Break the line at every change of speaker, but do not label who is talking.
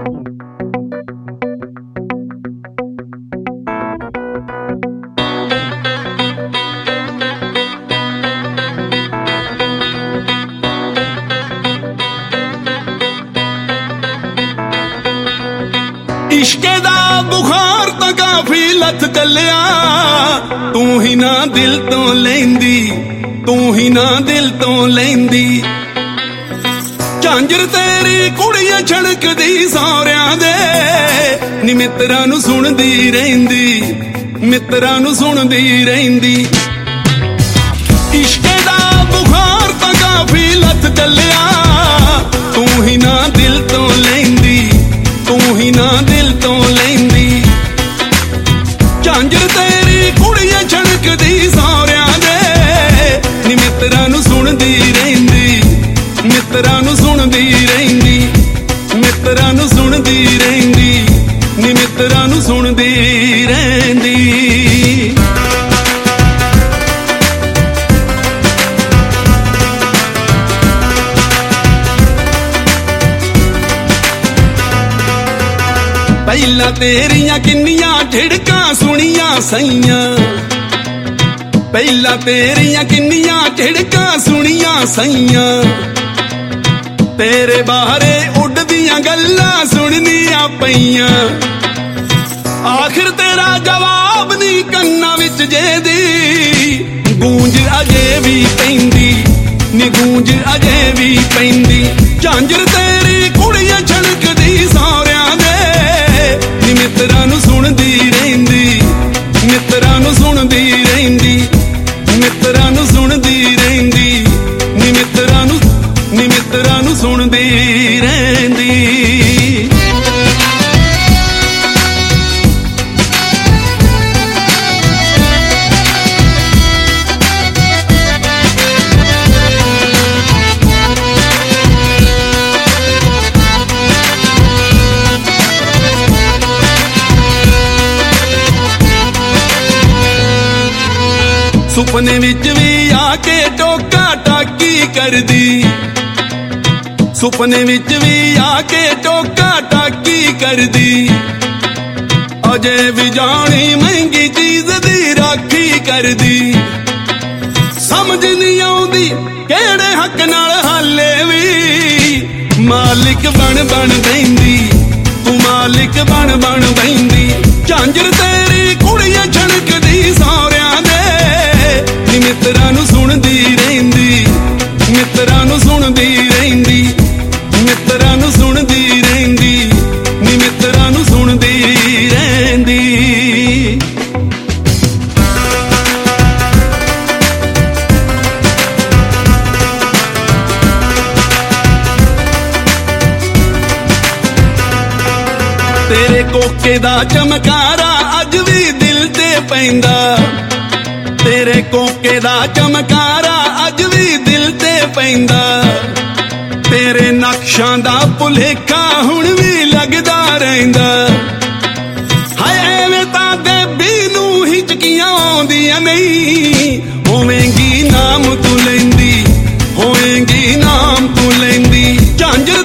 इश्के दा बुखार तां काफी लथ चलिया, तू ही ना दिल तो लैंदी, तू ही ना दिल तो लैंदी। झांजर तेरी कुड़ियां छड़कदी सौरियां दे, नी मित्रां नूं सुणदी रहिंदी, मित्रां नूं सुणदी रहिंदी। इश्के दा बुखार तां काफी लथ चलिया, तू ही ना दिल तो लैंदी, तू ही ना दिल तो लैंदी। झांजर तेरी कुड़ियां छड़कदी सौरियां दे, नी मित्रां नूं सुणदी रहिंदी, मित्रां नूं सुणदी रहिंदी, मित्रां नूं सुणदी रहिंदी, नी मित्रां नूं सुणदी रहिंदी। पहला तेरियां किन्नियां ठिड़कां सुनियां सईयां, पहला तेरियां किन्नियां ठिड़कां सुनियां सईयां। तेरे बारे उड़दियां गल्लां सुननियां पईयां, आखिर तेरा जवाब नी कन्ना विच जेदी, गूंज अजे भी पैंदी, नी गूंज अजे भी पैंदी। झांजर तेरी कुड़ियां छड़कदी सौरियां दे, नी मित्रां नूं सुणदी रहिंदी, मित्रां नूं सुणदी रहिंदी, मित्रां नूं सुणदी रहिंदी, नी मित्रां नूं सुणदी रहिंदी। सुपने विच भी आके टोका टाकी करदी, सुपने विच भी आके टोका टाकी करदी। अजे भी जानी महंगी चीज दी राखी करदी, समझ नहीं आउंदी केड़े हक नाल हाले भी मालिक बन बन बैंदी, तू मालिक बन बन बैंदी। झांजर तेरी कुड़ियां छड़कदी सौरियां दे, नी मित्रां नूं सुणदी रहिंदी, मित्रां नूं सुणदी रहिंदी, मित्रां नूं सुणदी रहिंदी, नी मित्रां नूं सुणदी रहिंदी। तेरे कोके दा चमकारा अज भी दिल ते पैंदा, तेरे कोके दा चमकारा अज भी दिल ते पैंदा। तेरे नक्शां दा भुलेखा हुण भी लगदा रहिंदा, हाय एवें तां देबी नूं हिचकियां आउंदियां नहीं। होवेंगी नाम तू लैंदी, होवेंगी नाम तू लैंदी। झांजर